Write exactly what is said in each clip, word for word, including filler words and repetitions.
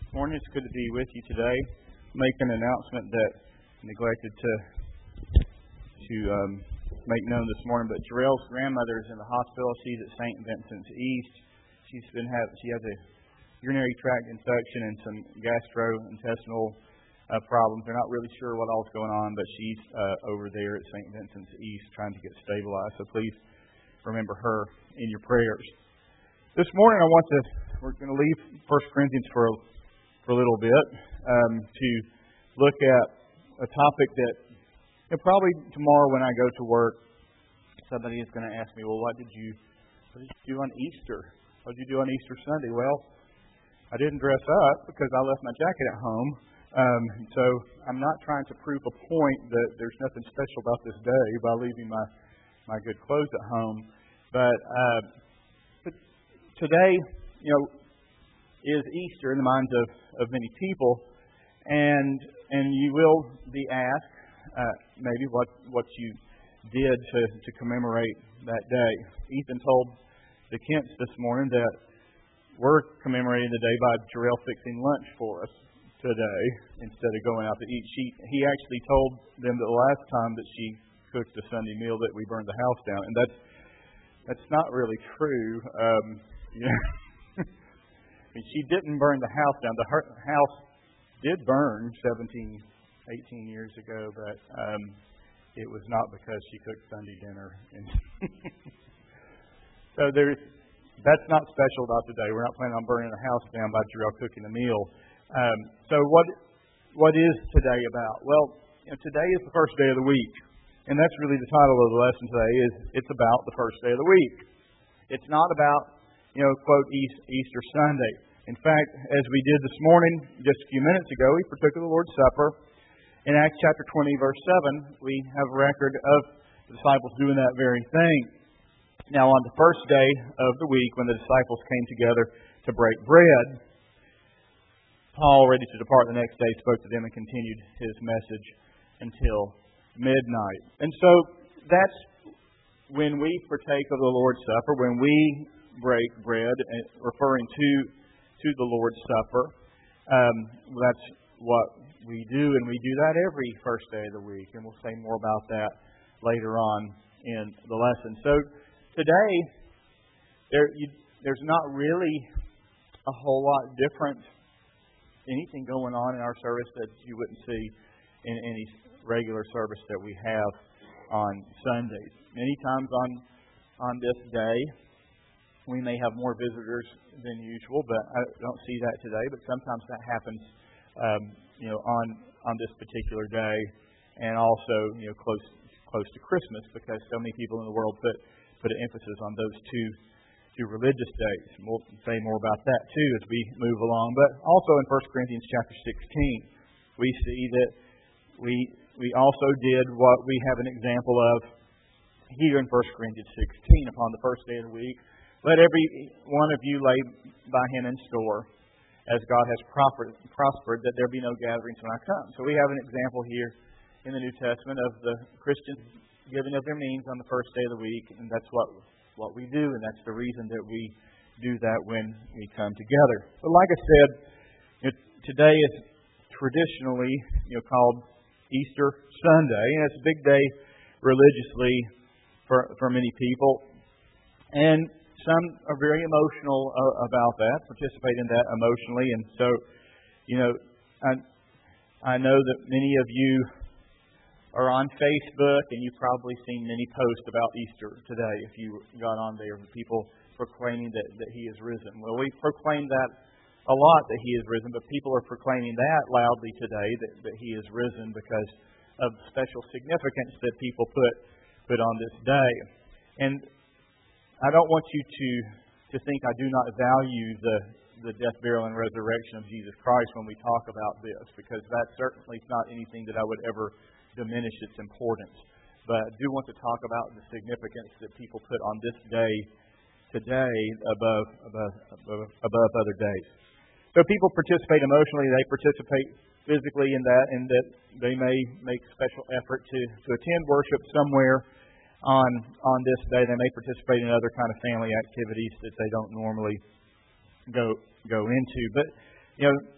This morning it's good to be with you today. Make an announcement that I neglected to to um, make known this morning. But Jarrell's grandmother is in the hospital. She's at Saint Vincent's East. She's been have she has a urinary tract infection and some gastrointestinal uh, problems. They're not really sure what all's going on, but she's uh, over there at Saint Vincent's East trying to get stabilized. So please remember her in your prayers. This morning I want to we're going to leave First Corinthians for a for a little bit um, to look at a topic that you know, probably tomorrow when I go to work, somebody is going to ask me, well, what did you what did you do on Easter? What did you do on Easter Sunday? Well, I didn't dress up because I left my jacket at home. Um, so I'm not trying to prove a point that there's nothing special about this day by leaving my, my good clothes at home. But, uh, but today, you know, is Easter in the minds of, of many people, and and you will be asked uh, maybe what what you did to, to commemorate that day. Ethan told the Kents this morning that we're commemorating the day by Jarrell fixing lunch for us today instead of going out to eat. She he actually told them that the last time that she cooked a Sunday meal that we burned the house down, and that's that's not really true. Um, you know. She didn't burn the house down. The house did burn seventeen, eighteen years ago, but um, it was not because she cooked Sunday dinner. So there's, that's not special about today. We're not planning on burning the house down by Jarrell cooking a meal. Um, so what what is today about? Well, you know, today is the first day of the week, and that's really the title of the lesson today. Is it's about the first day of the week. It's not about you know, quote, Easter Sunday. In fact, as we did this morning, just a few minutes ago, we partook of the Lord's Supper. In Acts chapter twenty, verse seven, we have a record of the disciples doing that very thing. Now, on the first day of the week, when the disciples came together to break bread, Paul, ready to depart the next day, spoke to them and continued his message until midnight. And so, that's when we partake of the Lord's Supper, when we break bread, referring to to the Lord's Supper. Um, that's what we do, and we do that every first day of the week, and we'll say more about that later on in the lesson. So today, there you, there's not really a whole lot different, anything going on in our service that you wouldn't see in any regular service that we have on Sundays. Many times on on this day, we may have more visitors than usual, but I don't see that today. But sometimes that happens, um, you know, on on this particular day, and also, you know, close close to Christmas, because so many people in the world put put an emphasis on those two two religious days. And we'll say more about that too as we move along. But also in First Corinthians chapter sixteen, we see that we we also did what we have an example of here in First Corinthians sixteen. Upon the first day of the week, let every one of you lay by him in store, as God has prospered, that there be no gatherings when I come. So we have an example here in the New Testament of the Christians giving of their means on the first day of the week, and that's what what we do, and that's the reason that we do that when we come together. But like I said, you know, today is traditionally you know called Easter Sunday, and it's a big day religiously for for many people, and some are very emotional uh, about that, participate in that emotionally. And so, you know, I, I know that many of you are on Facebook, and you've probably seen many posts about Easter today if you got on there, people proclaiming that, that He is risen. Well, we proclaim that a lot, that He is risen, but people are proclaiming that loudly today, that, that He is risen because of the special significance that people put put on this day. And I don't want you to, to think I do not value the, the death, burial, and resurrection of Jesus Christ when we talk about this, because that certainly is not anything that I would ever diminish its importance. But I do want to talk about the significance that people put on this day today above above above, above other days. So people participate emotionally, they participate physically in that, and that they may make special effort to, to attend worship somewhere on on this day. They may participate in other kind of family activities that they don't normally go go into. But you know,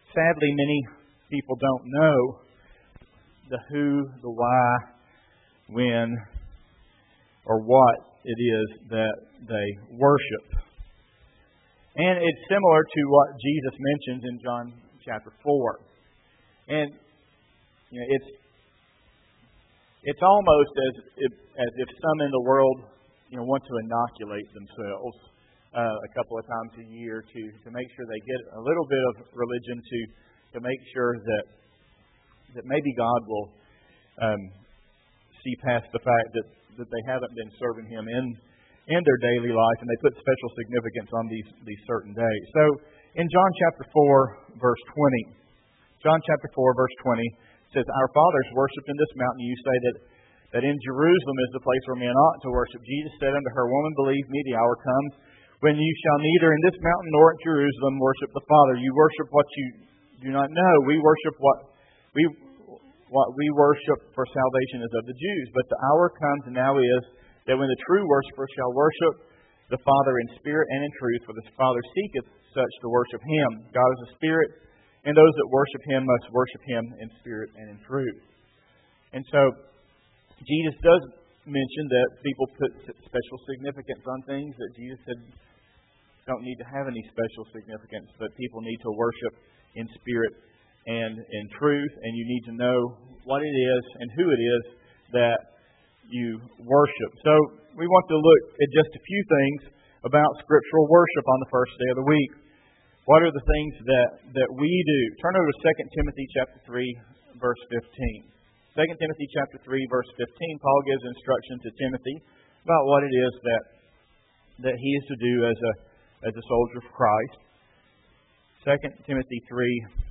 sadly, many people don't know the who, the why, when, or what it is that they worship. And it's similar to what Jesus mentions in John chapter four. And you know, it's it's almost as if, as if some in the world, you know, want to inoculate themselves uh, a couple of times a year to, to make sure they get a little bit of religion to to make sure that that maybe God will um, see past the fact that, that they haven't been serving Him in in their daily life, and they put special significance on these these certain days. So in John chapter four, verse twenty, John chapter four, verse twenty says, "Our fathers worshipped in this mountain. You say that that in Jerusalem is the place where men ought to worship. Jesus said unto her, Woman, believe me, the hour comes when you shall neither in this mountain nor at Jerusalem worship the Father. You worship what you do not know. We worship what we what we worship for salvation is of the Jews. But the hour comes, and now is, that when the true worshiper shall worship the Father in spirit and in truth, for the Father seeketh such to worship Him. God is a spirit, and those that worship Him must worship Him in spirit and in truth." And so, Jesus does mention that people put special significance on things that Jesus said don't need to have any special significance, but people need to worship in spirit and in truth, and you need to know what it is and who it is that you worship. So we want to look at just a few things about scriptural worship on the first day of the week. What are the things that, that we do? Turn over to Second Timothy chapter three, verse fifteen. Second Timothy chapter three, verse fifteen, Paul gives instruction to Timothy about what it is that that he is to do as a as a soldier of Christ. Second Timothy three,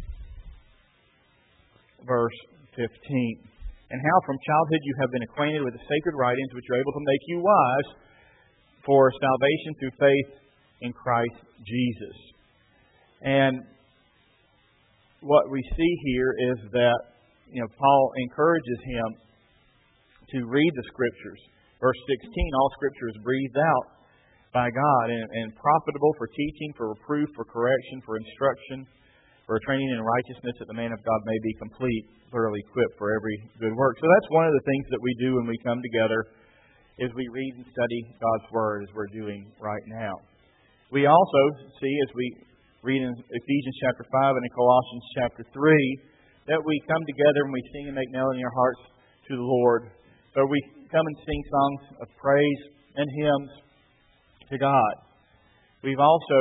verse fifteen. "And how from childhood you have been acquainted with the sacred writings, which are able to make you wise for salvation through faith in Christ Jesus." And what we see here is that, you know, Paul encourages him to read the Scriptures. Verse sixteen, "All Scripture is breathed out by God and, and profitable for teaching, for reproof, for correction, for instruction, for training in righteousness, that the man of God may be complete, thoroughly equipped for every good work." So that's one of the things that we do when we come together, is we read and study God's Word, as we're doing right now. We also see, as we read in Ephesians chapter five and in Colossians chapter three, that we come together and we sing and make melody in our hearts to the Lord. So we come and sing songs of praise and hymns to God. We've also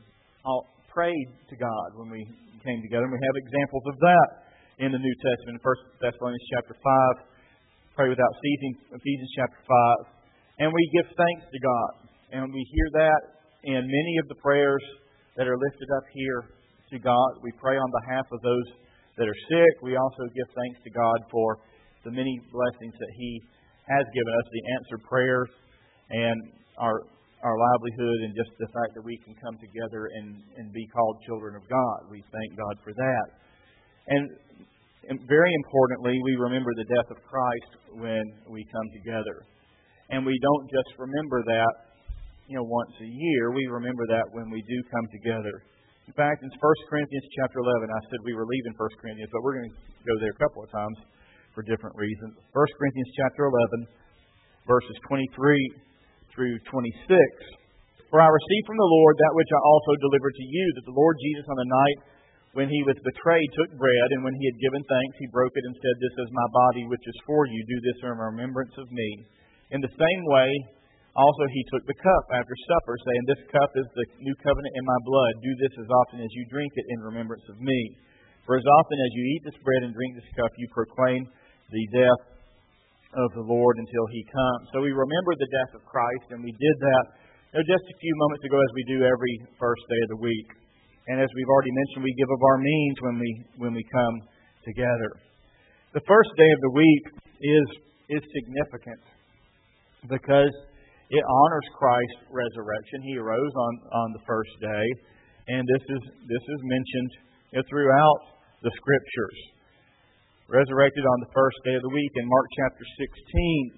prayed to God when we came together, and we have examples of that in the New Testament. First Thessalonians chapter five, pray without ceasing. Ephesians chapter five, and we give thanks to God, and we hear that in many of the prayers that are lifted up here to God. We pray on behalf of those that are sick. We also give thanks to God for the many blessings that He has given us, the answered prayers, and our our livelihood, and just the fact that we can come together and, and be called children of God. We thank God for that. And, and very importantly, we remember the death of Christ when we come together. And we don't just remember that, you know, once a year. We remember that when we do come together. In fact, in First Corinthians chapter eleven, I said we were leaving First Corinthians, but we're going to go there a couple of times for different reasons. First Corinthians chapter eleven, verses twenty-three through twenty-six. "For I received from the Lord that which I also delivered to you, that the Lord Jesus on the night when He was betrayed took bread, and when He had given thanks, He broke it and said, This is my body which is for you. Do this in remembrance of me. In the same way also He took the cup after supper, saying, This cup is the new covenant in my blood. Do this as often as you drink it in remembrance of me. For as often as you eat this bread and drink this cup, you proclaim the death of the Lord until He comes." So we remember the death of Christ, and we did that, you know, just a few moments ago, as we do every first day of the week. And as we've already mentioned, we give of our means when we when we come together. The first day of the week is is significant because it honors Christ's resurrection. He arose on, on the first day, and this is this is mentioned, you know, throughout the Scriptures. Resurrected on the first day of the week in Mark chapter sixteen.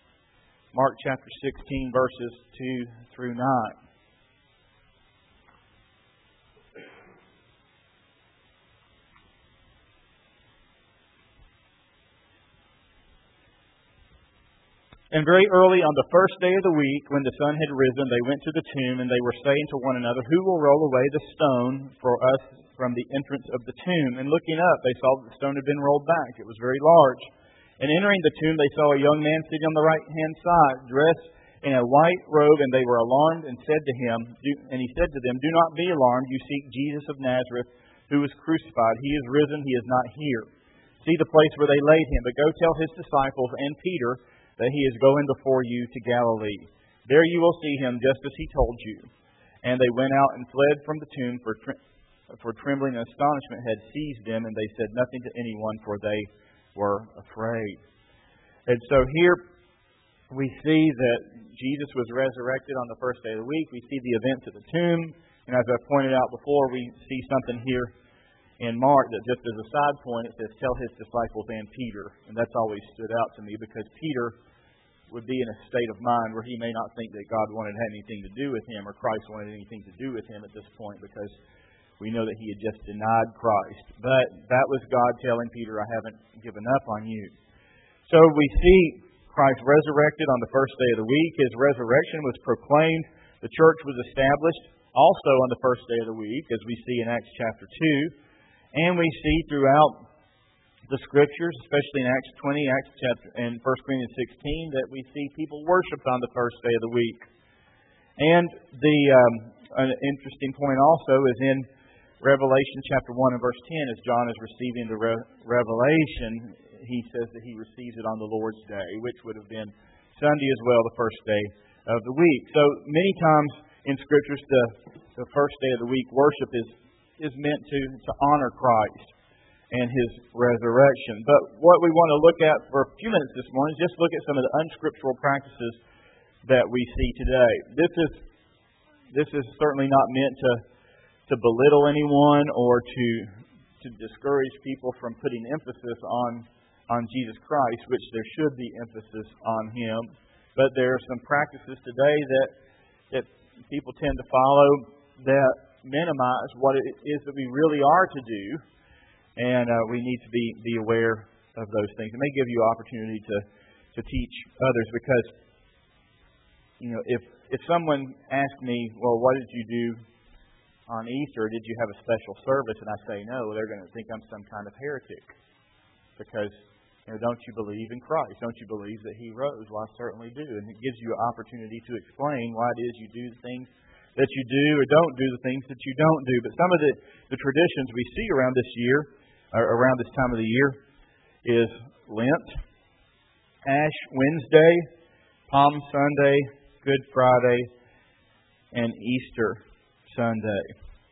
Mark chapter sixteen, verses two through nine. And very early on the first day of the week, when the sun had risen, they went to the tomb, and they were saying to one another, "Who will roll away the stone for us from the entrance of the tomb?" And looking up, they saw that the stone had been rolled back. It was very large. And entering the tomb, they saw a young man sitting on the right-hand side, dressed in a white robe, and they were alarmed and said to him, and he said to them, "Do not be alarmed. You seek Jesus of Nazareth, who was crucified. He is risen. He is not here. See the place where they laid him. But go tell his disciples and Peter that he is going before you to Galilee. There you will see him, just as he told you." And they went out and fled from the tomb, for, for trembling and astonishment had seized them, and they said nothing to anyone, for they were afraid. And so here we see that Jesus was resurrected on the first day of the week. We see the events at the tomb. And as I pointed out before, we see something here in Mark that just as a side point, it says, "Tell his disciples and Peter." And that's always stood out to me, because Peter would be in a state of mind where he may not think that God wanted to have anything to do with him, or Christ wanted anything to do with him at this point, because we know that he had just denied Christ. But that was God telling Peter, "I haven't given up on you." So we see Christ resurrected on the first day of the week. His resurrection was proclaimed. The church was established also on the first day of the week, as we see in Acts chapter two. And we see throughout the Scriptures, especially in Acts twenty, Acts chapter, and First Corinthians sixteen, that we see people worshipped on the first day of the week. And the um, an interesting point also is in Revelation chapter one and verse ten, as John is receiving the re- revelation, he says that he receives it on the Lord's Day, which would have been Sunday as well, the first day of the week. So many times in Scriptures, the, the first day of the week worship is, is meant to, to honor Christ and His resurrection. But what we want to look at for a few minutes this morning is just look at some of the unscriptural practices that we see today. This is this is certainly not meant to to belittle anyone or to to discourage people from putting emphasis on on Jesus Christ, which there should be emphasis on Him. But there are some practices today that that people tend to follow that minimize what it is that we really are to do, and uh, we need to be, be aware of those things. It may give you opportunity to, to teach others, because you know if if someone asked me, "Well, what did you do on Easter? Did you have a special service?" and I say no, they're going to think I'm some kind of heretic, because you know, don't you believe in Christ? Don't you believe that He rose? Well, I certainly do. And it gives you an opportunity to explain why it is you do the things that you do, or don't do the things that you don't do. But some of the, the traditions we see around this year, or around this time of the year, is Lent, Ash Wednesday, Palm Sunday, Good Friday, and Easter Sunday.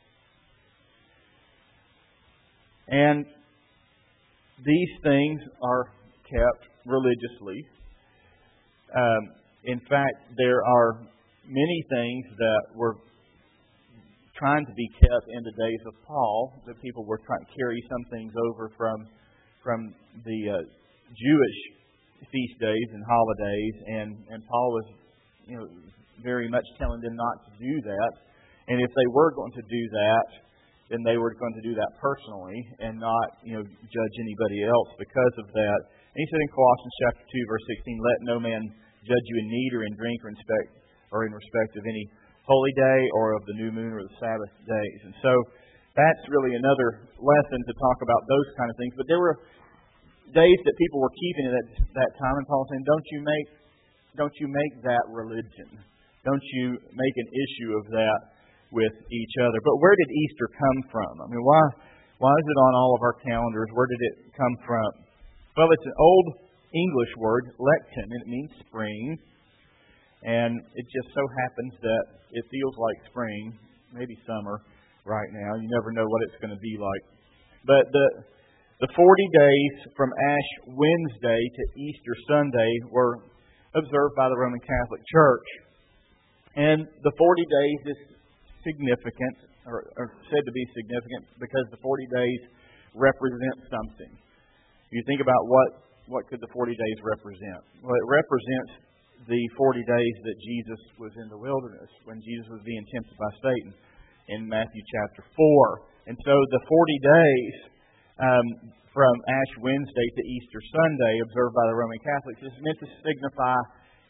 And these things are kept religiously. Um, in fact, there are many things that were trying to be kept in the days of Paul. That people were trying to carry some things over from from the uh, Jewish feast days and holidays, and and Paul was, you know, very much telling them not to do that. And if they were going to do that, then they were going to do that personally and not, you know, judge anybody else because of that. And he said in Colossians chapter two, verse sixteen, "Let no man judge you in meat or in drink or in respect or in respect of any holy day or of the new moon or the Sabbath days." And so that's really another lesson to talk about those kind of things. But there were days that people were keeping at that, that time, and Paul saying, "Don't you make, don't you make that religion? Don't you make an issue of that with each other." But where did Easter come from? I mean, why why is it on all of our calendars? Where did it come from? Well, it's an old English word, lectin, and it means spring. And it just so happens that it feels like spring, maybe summer right now. You never know what it's going to be like. But the the forty days from Ash Wednesday to Easter Sunday were observed by the Roman Catholic Church. And the forty days is significant, or, or said to be significant, because the forty days represent something. You think about what, what could the forty days represent? Well, it represents the forty days that Jesus was in the wilderness, when Jesus was being tempted by Satan in Matthew chapter four. And so the forty days um, from Ash Wednesday to Easter Sunday, observed by the Roman Catholics, is meant to signify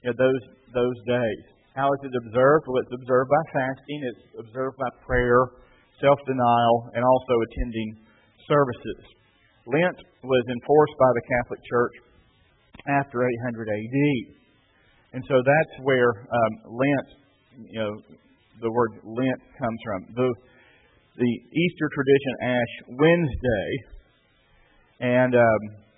you know, those those days. How is it observed? Well, it's observed by fasting. It's observed by prayer, self-denial, and also attending services. Lent was enforced by the Catholic Church after eight hundred A D. And so that's where um, Lent, you know, the word Lent comes from. The, the Easter tradition, Ash Wednesday, and um,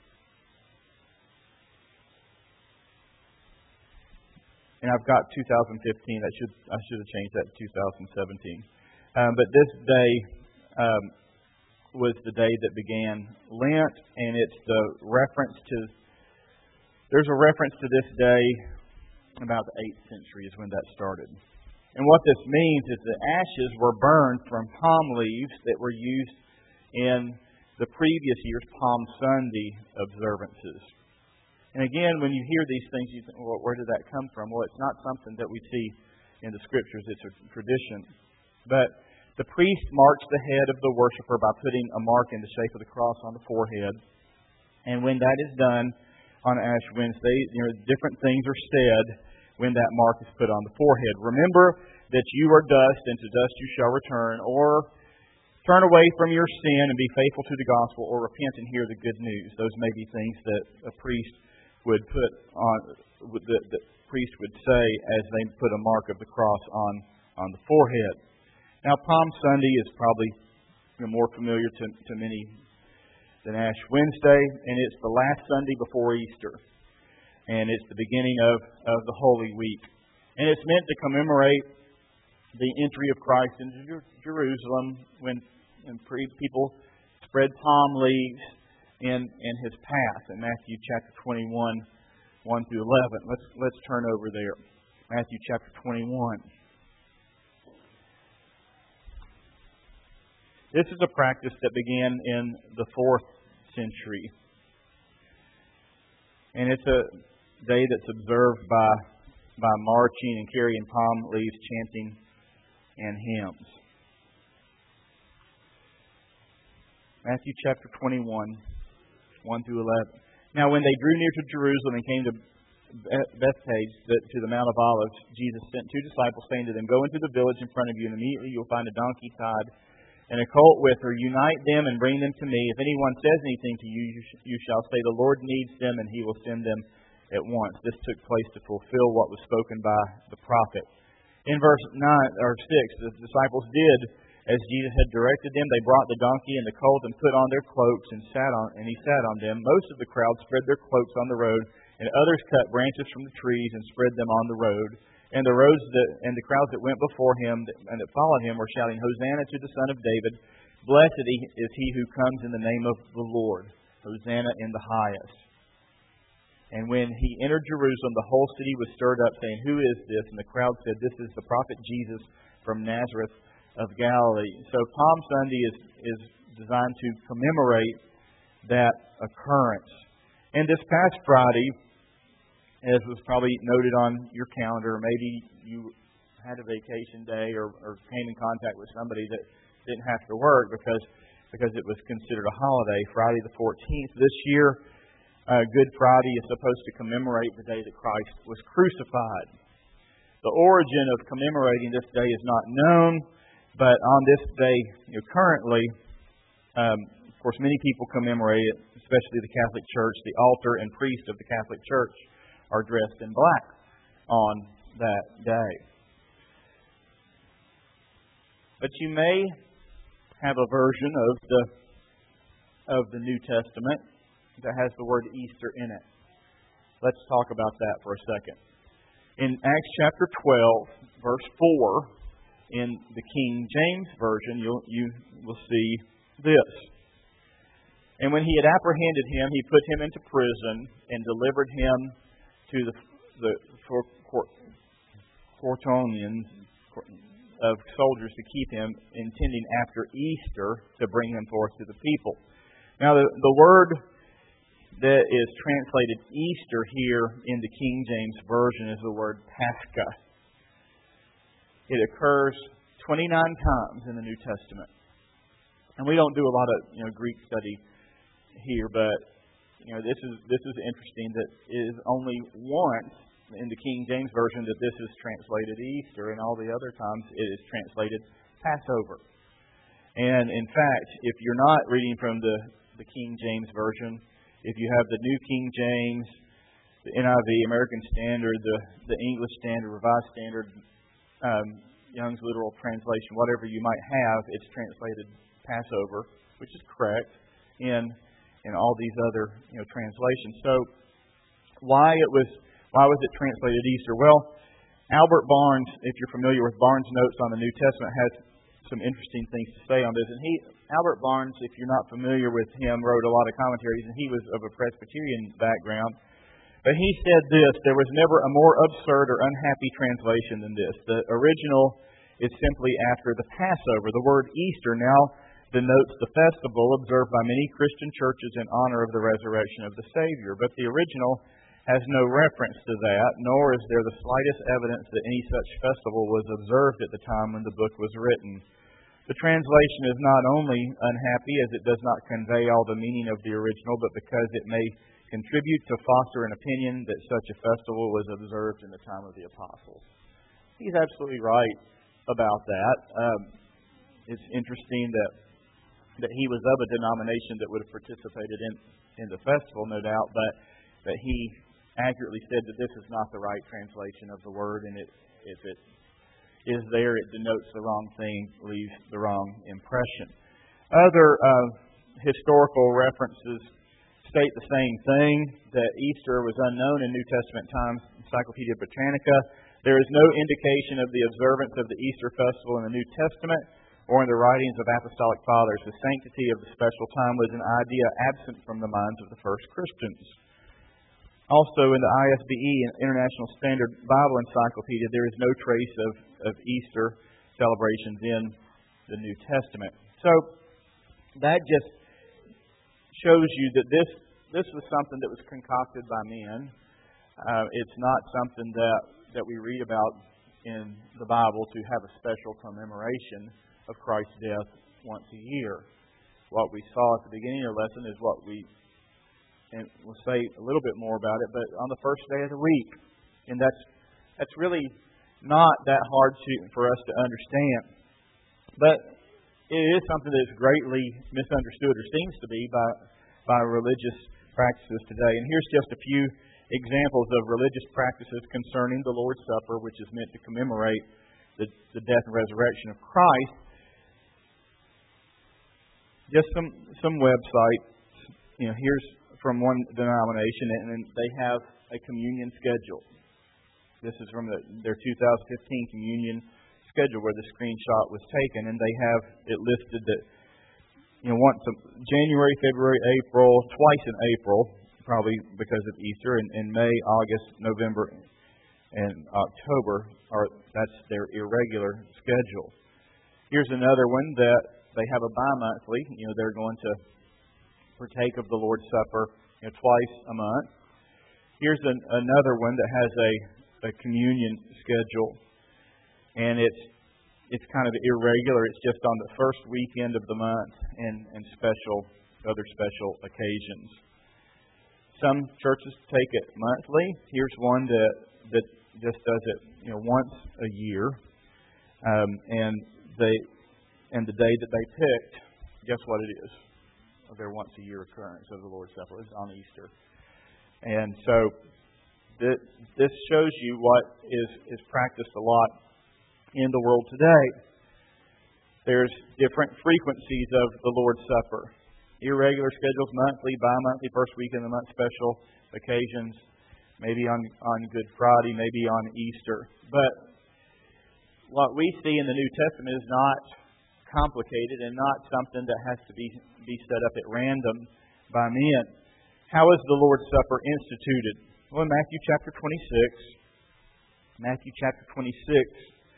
and I've got two thousand fifteen. That should I should have changed that to two thousand seventeen. Um, but this day um, was the day that began Lent, and it's the reference to. There's a reference to this day about the eighth century is when that started. And what this means is that ashes were burned from palm leaves that were used in the previous year's Palm Sunday observances. And again, when you hear these things, you think, well, where did that come from? Well, it's not something that we see in the Scriptures. It's a tradition. But the priest marks the head of the worshiper by putting a mark in the shape of the cross on the forehead. And when that is done on Ash Wednesday, you know, different things are said when that mark is put on the forehead. Remember that you are dust, and to dust you shall return, or turn away from your sin and be faithful to the gospel, or repent and hear the good news. Those may be things that a priest would put on, the, the priest would say as they put a mark of the cross on, on the forehead. Now, Palm Sunday is probably you know, more familiar to, to many than Ash Wednesday, and it's the last Sunday before Easter. And it's the beginning of, of the Holy Week. And it's meant to commemorate the entry of Christ into Jer- Jerusalem when, when people spread palm leaves in, in His path in Matthew chapter twenty-one, one through eleven. Let's, let's turn over there. Matthew chapter twenty-one. This is a practice that began in the fourth century. And it's a day that's observed by by marching and carrying palm leaves, chanting, and hymns. Matthew chapter twenty-one, one through eleven. Now when they drew near to Jerusalem and came to Bethphage, to the Mount of Olives, Jesus sent two disciples, saying to them, "Go into the village in front of you, and immediately you'll find a donkey tied and a colt with her. Unite them and bring them to me. If anyone says anything to you, you, sh- you shall say, 'The Lord needs them,' and He will send them at once." This took place to fulfill what was spoken by the prophet. In verse nine or six, the disciples did as Jesus had directed them. They brought the donkey and the colt and put on their cloaks and sat on, and He sat on them. Most of the crowd spread their cloaks on the road, and others cut branches from the trees and spread them on the road. And the roads that, and the crowds that went before Him and that followed Him were shouting, "Hosanna to the Son of David! Blessed is He who comes in the name of the Lord! Hosanna in the highest!" And when He entered Jerusalem, the whole city was stirred up, saying, "Who is this?" And the crowd said, "This is the prophet Jesus from Nazareth of Galilee." So Palm Sunday is, is designed to commemorate that occurrence. And this past Friday, as was probably noted on your calendar, maybe you had a vacation day or, or came in contact with somebody that didn't have to work because because it was considered a holiday, Friday the fourteenth. This year, uh, Good Friday is supposed to commemorate the day that Christ was crucified. The origin of commemorating this day is not known, but on this day, you know, currently, um, of course, many people commemorate it, especially the Catholic Church. The altar and priest of the Catholic Church are dressed in black on that day. But you may have a version of the of the New Testament that has the word Easter in it. Let's talk about that for a second. In Acts chapter twelve, verse four, in the King James Version, you'll, you will see this. "And when he had apprehended him, he put him into prison and delivered him to the, the Quaternions of soldiers to keep him, intending after Easter to bring him forth to the people." Now, the, the word that is translated Easter here in the King James Version is the word Pascha. It occurs twenty-nine times in the New Testament. And we don't do a lot of you know Greek study here, but you know this is this is interesting that it is only once in the King James Version that this is translated Easter, and all the other times it is translated Passover. And in fact, if you're not reading from the, the King James Version, if you have the New King James, the N I V, American Standard, the, the English Standard, Revised Standard, um, Young's Literal Translation, whatever you might have, it's translated Passover, which is correct in in all these other you know translations. So why it was why was it translated Easter? Well, Albert Barnes, if you're familiar with Barnes' notes on the New Testament, has some interesting things to say on this. And he, Albert Barnes, if you're not familiar with him, wrote a lot of commentaries, and he was of a Presbyterian background. But he said this: there was never a more absurd or unhappy translation than this. The original is simply after the Passover. The word Easter now denotes the festival observed by many Christian churches in honor of the resurrection of the Savior. But the original has no reference to that, nor is there the slightest evidence that any such festival was observed at the time when the book was written. The translation is not only unhappy as it does not convey all the meaning of the original, but because it may contribute to foster an opinion that such a festival was observed in the time of the apostles. He's absolutely right about that. Um, it's interesting that that he was of a denomination that would have participated in, in the festival, no doubt, but that he accurately said that this is not the right translation of the word, and it, if it is there, it denotes the wrong thing, leaves the wrong impression. Other uh, historical references state the same thing, that Easter was unknown in New Testament times. Encyclopedia Britannica. There is no indication of the observance of the Easter festival in the New Testament or in the writings of apostolic fathers. The sanctity of the special time was an idea absent from the minds of the first Christians. Also, in the I S B E, International Standard Bible Encyclopedia, there is no trace of, of Easter celebrations in the New Testament. So, that just shows you that this this was something that was concocted by men. Uh, it's not something that, that we read about in the Bible to have a special commemoration of Christ's death once a year. What we saw at the beginning of the lesson is what we, and we'll say a little bit more about it, but on the first day of the week. And that's that's really not that hard to, for us to understand. But it is something that is greatly misunderstood, or seems to be, by, by religious practices today. And here's just a few examples of religious practices concerning the Lord's Supper, which is meant to commemorate the, the death and resurrection of Christ. Just some, some websites. You know, here's from one denomination, and they have a communion schedule. This is from the, their two thousand fifteen communion schedule where the screenshot was taken, and they have it listed that, you know, once a, January, February, April, twice in April, probably because of Easter, and in May, August, November, and October, are that's their irregular schedule. Here's another one that they have a bi-monthly. You know, they're going to partake of the Lord's Supper, you know, twice a month. Here's an, another one that has a, a communion schedule, and it's it's kind of irregular. It's just on the first weekend of the month and, and special other special occasions. Some churches take it monthly. Here's one that that just does it, you know, once a year, um, and they and the day that they picked, guess what it is? Their once a year occurrence of the Lord's Supper is on Easter, and so th- this shows you what is is practiced a lot in the world today. There's different frequencies of the Lord's Supper. Irregular schedules, monthly, bi-monthly, first week in the month, special occasions, maybe on, on Good Friday, maybe on Easter. But what we see in the New Testament is not complicated and not something that has to be, be set up at random by men. How is the Lord's Supper instituted? Well, in Matthew chapter twenty-six, Matthew chapter twenty-six,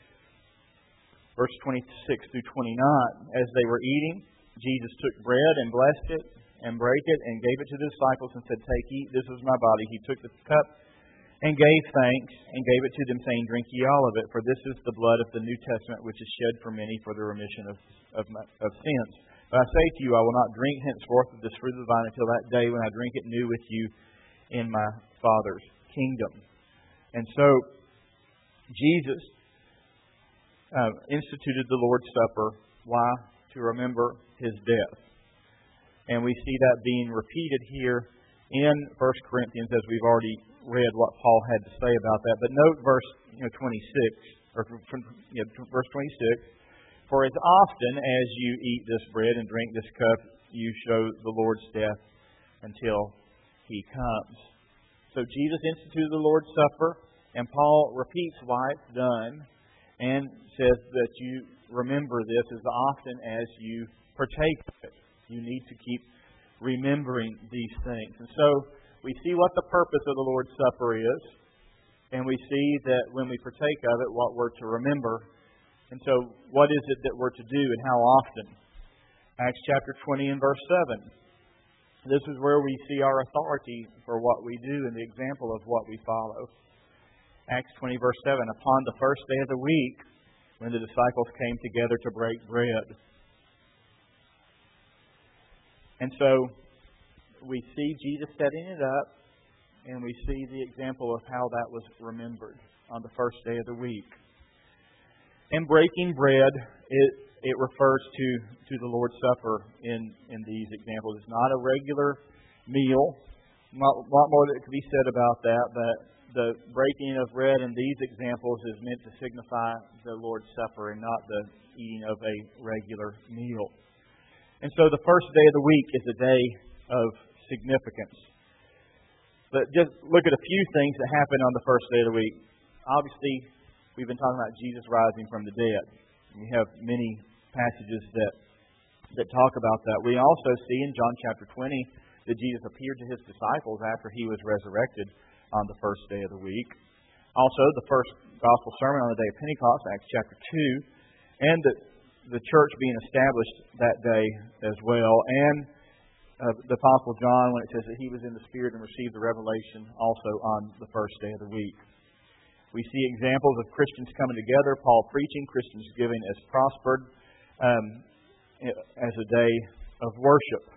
verse twenty-six through twenty-nine, as they were eating, Jesus took bread and blessed it and brake it and gave it to the disciples and said, "Take, eat, this is my body." He took the cup and gave thanks and gave it to them, saying, "Drink ye all of it, for this is the blood of the New Testament, which is shed for many for the remission of, of, of sins. But I say to you, I will not drink henceforth of this fruit of the vine until that day when I drink it new with you in my Father's kingdom." And so, Jesus uh, instituted the Lord's Supper. Why? To remember His death. And we see that being repeated here in First Corinthians, as we've already read what Paul had to say about that. But note verse you know, twenty-six, or you know, verse twenty-six. For as often as you eat this bread and drink this cup, you show the Lord's death until He comes. So Jesus instituted the Lord's Supper, and Paul repeats why it's done, and says that you remember this as often as you partake of it. You need to keep remembering these things. And so we see what the purpose of the Lord's Supper is, and we see that when we partake of it, what we're to remember. And so what is it that we're to do and how often? Acts chapter twenty and verse seven. This is where we see our authority for what we do and the example of what we follow. Acts twenty verse seven. Upon the first day of the week, when the disciples came together to break bread. And so we see Jesus setting it up, and we see the example of how that was remembered on the first day of the week. And breaking bread, it it refers to, to the Lord's Supper in, in these examples. It's not a regular meal. A lot, lot more that could be said about that, but the breaking of bread in these examples is meant to signify the Lord's Supper and not the eating of a regular meal. And so the first day of the week is a day of significance. But just look at a few things that happen on the first day of the week. Obviously, we've been talking about Jesus rising from the dead. We have many passages that that talk about that. We also see in John chapter twenty that Jesus appeared to His disciples after He was resurrected on the first day of the week. Also, the first gospel sermon on the day of Pentecost, Acts chapter two, and the, the church being established that day as well. And uh, the Apostle John, when it says that he was in the Spirit and received the revelation also on the first day of the week. We see examples of Christians coming together, Paul preaching, Christians giving as prospered um, as a day of worship.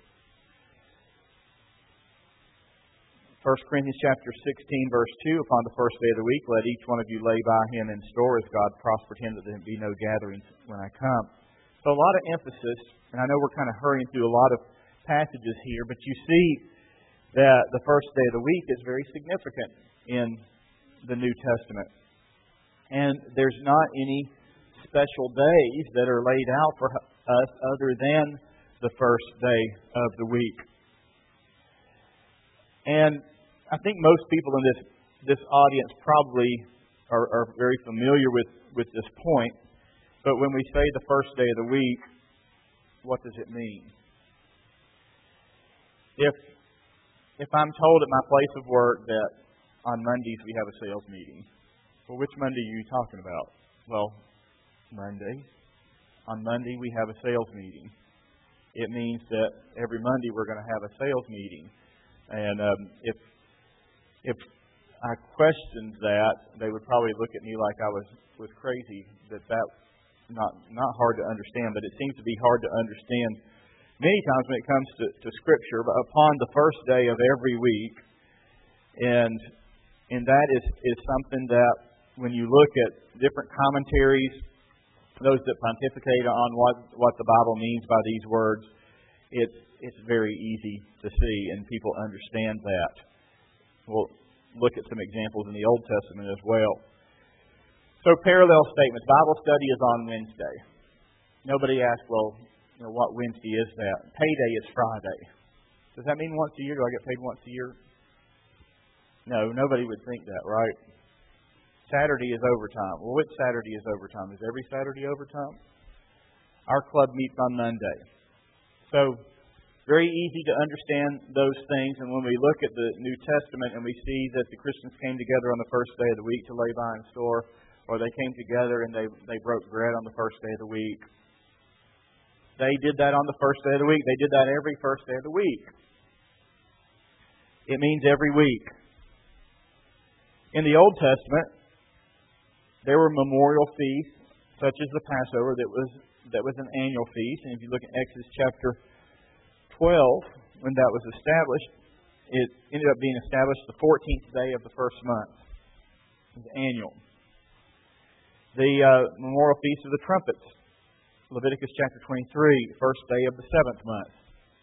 First Corinthians chapter sixteen, verse two, upon the first day of the week, let each one of you lay by him in store as God prospered him, that there be no gatherings when I come. So a lot of emphasis, and I know we're kind of hurrying through a lot of passages here, but you see that the first day of the week is very significant in the New Testament. And there's not any special days that are laid out for us other than the first day of the week. And I think most people in this this audience probably are, are very familiar with, with this point. But when we say the first day of the week, what does it mean? If if I'm told at my place of work that on Mondays we have a sales meeting, well, which Monday are you talking about? Well, Monday. On Monday we have a sales meeting. It means that every Monday we're going to have a sales meeting. And um, if if I questioned that, they would probably look at me like I was, was crazy. That that's not not hard to understand, but it seems to be hard to understand many times when it comes to, to Scripture. But upon the first day of every week, and and that is is something that when you look at different commentaries, those that pontificate on what what the Bible means by these words, it's it's very easy to see, and people understand that. We'll look at some examples in the Old Testament as well. So parallel statements. Bible study is on Wednesday. Nobody asks, well, you know, what Wednesday is that? Payday is Friday. Does that mean once a year? Do I get paid once a year? No, nobody would think that, right? Saturday is overtime. Well, which Saturday is overtime? Is every Saturday overtime? Our club meets on Monday. So, very easy to understand those things. And when we look at the New Testament and we see that the Christians came together on the first day of the week to lay by and store, or they came together and they, they broke bread on the first day of the week. They did that on the first day of the week. They did that every first day of the week. It means every week. In the Old Testament, there were memorial feasts, such as the Passover, that was that was an annual feast. And if you look at Exodus chapter twelve, when that was established, it ended up being established the fourteenth day of the first month. is annual. The uh, Memorial Feast of the Trumpets, Leviticus chapter twenty-three, first day of the seventh month.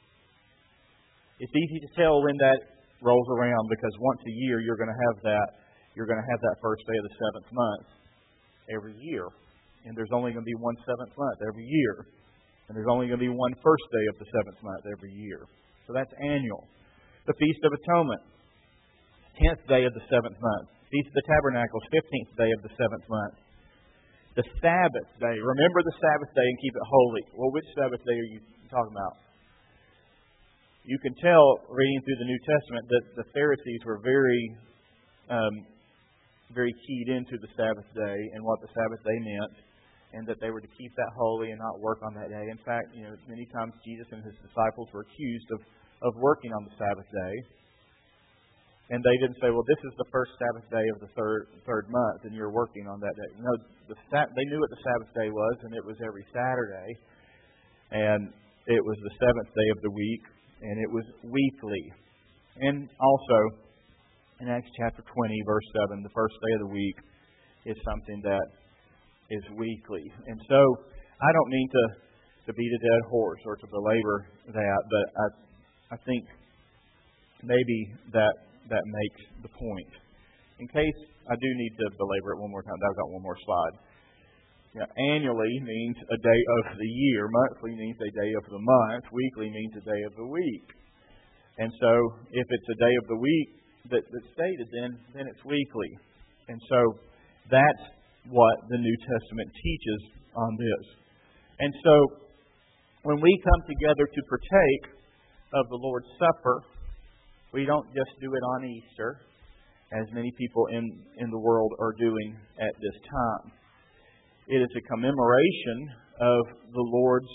It's easy to tell when that rolls around because once a year you're going to have that. You're going to have that first day of the seventh month every year, and there's only going to be one seventh month every year, and there's only going to be one first day of the seventh month every year. So that's annual. The Feast of Atonement, tenth day of the seventh month. Feast of the Tabernacles, fifteenth day of the seventh month. The Sabbath day. Remember the Sabbath day and keep it holy. Well, which Sabbath day are you talking about? You can tell, reading through the New Testament, that the Pharisees were very, um, very keyed into the Sabbath day and what the Sabbath day meant, and that they were to keep that holy and not work on that day. In fact, you know, many times Jesus and His disciples were accused of, of working on the Sabbath day. And they didn't say, well, this is the first Sabbath day of the third third month, and you're working on that day. No, the, they knew what the Sabbath day was, and it was every Saturday. And it was the seventh day of the week, and it was weekly. And also, in Acts chapter twenty, verse seven, the first day of the week is something that is weekly. And so, I don't mean to, to beat a dead horse or to belabor that, but I, I think maybe that that makes the point. In case I do need to belabor it one more time, I've got one more slide. You know, annually means a day of the year. Monthly means a day of the month. Weekly means a day of the week. And so, if it's a day of the week that, that's stated, then, then it's weekly. And so, that's what the New Testament teaches on this. And so, when we come together to partake of the Lord's Supper, we don't just do it on Easter, as many people in, in the world are doing at this time. It is a commemoration of the Lord's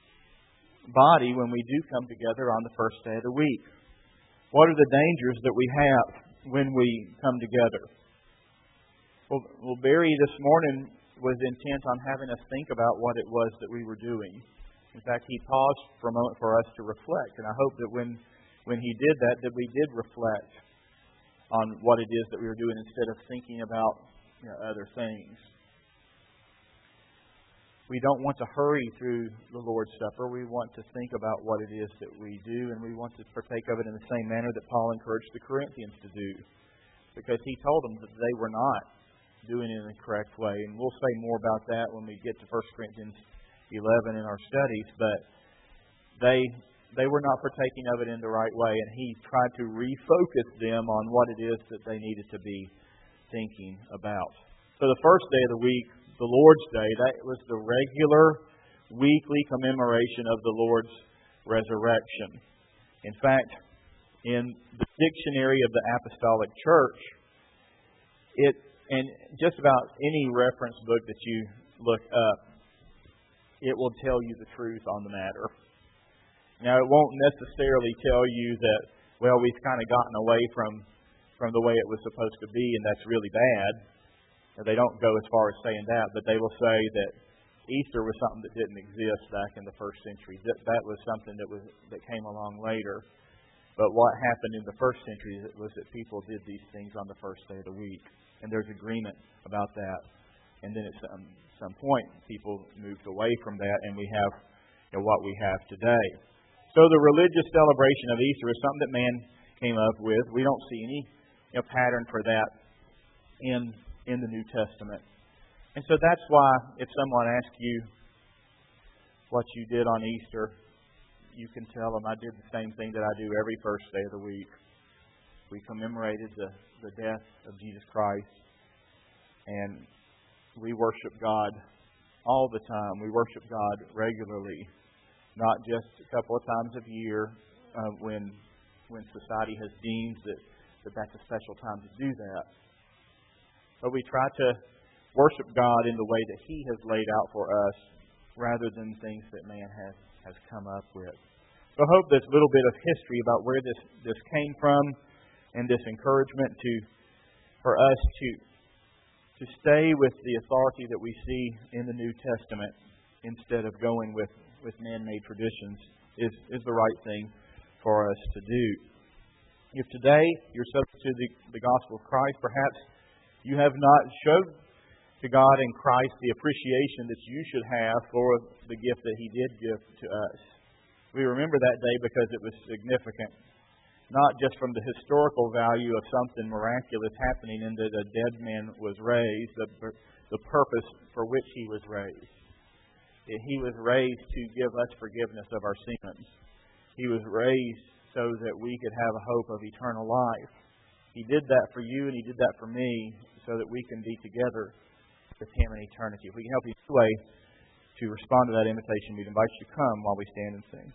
body when we do come together on the first day of the week. What are the dangers that we have when we come together? Well, well Barry this morning was intent on having us think about what it was that we were doing. In fact, he paused for a moment for us to reflect, and I hope that when When he did that, that we did reflect on what it is that we were doing instead of thinking about, you know, other things. We don't want to hurry through the Lord's Supper. We want to think about what it is that we do, and we want to partake of it in the same manner that Paul encouraged the Corinthians to do. Because he told them that they were not doing it in the correct way. And we'll say more about that when we get to First Corinthians eleven in our studies. But they... They were not partaking of it in the right way, and he tried to refocus them on what it is that they needed to be thinking about. So the first day of the week, the Lord's Day, that was the regular weekly commemoration of the Lord's resurrection. In fact, in the dictionary of the Apostolic Church, it and just about any reference book that you look up, it will tell you the truth on the matter. Now, it won't necessarily tell you that, well, we've kind of gotten away from, from the way it was supposed to be, and that's really bad. They don't go as far as saying that, but they will say that Easter was something that didn't exist back in the first century. That, that was something that was that came along later. But what happened in the first century was that people did these things on the first day of the week, and there's agreement about that. And then at some, some point, people moved away from that, and we have, you know, what we have today. So the religious celebration of Easter is something that man came up with. We don't see any, you know, pattern for that in in the New Testament. And so that's why if someone asks you what you did on Easter, you can tell them, I did the same thing that I do every first day of the week. We commemorated the, the death of Jesus Christ, and we worship God all the time. We worship God regularly. Not just a couple of times a year uh, when when society has deemed that, that that's a special time to do that. But we try to worship God in the way that He has laid out for us rather than things that man has, has come up with. So I hope this little bit of history about where this, this came from and this encouragement to for us to, to stay with the authority that we see in the New Testament instead of going with with man-made traditions is, is the right thing for us to do. If today you're subject to the, the gospel of Christ, perhaps You have not showed to God in Christ the appreciation that you should have for the gift that He did give to us. We remember that day because it was significant, not just from the historical value of something miraculous happening in that a dead man was raised, but the purpose for which he was raised. He was raised to give us forgiveness of our sins. He was raised so that we could have a hope of eternal life. He did that for you and He did that for me so that we can be together with Him in eternity. If we can help you in any way to respond to that invitation, we'd invite you to come while we stand and sing.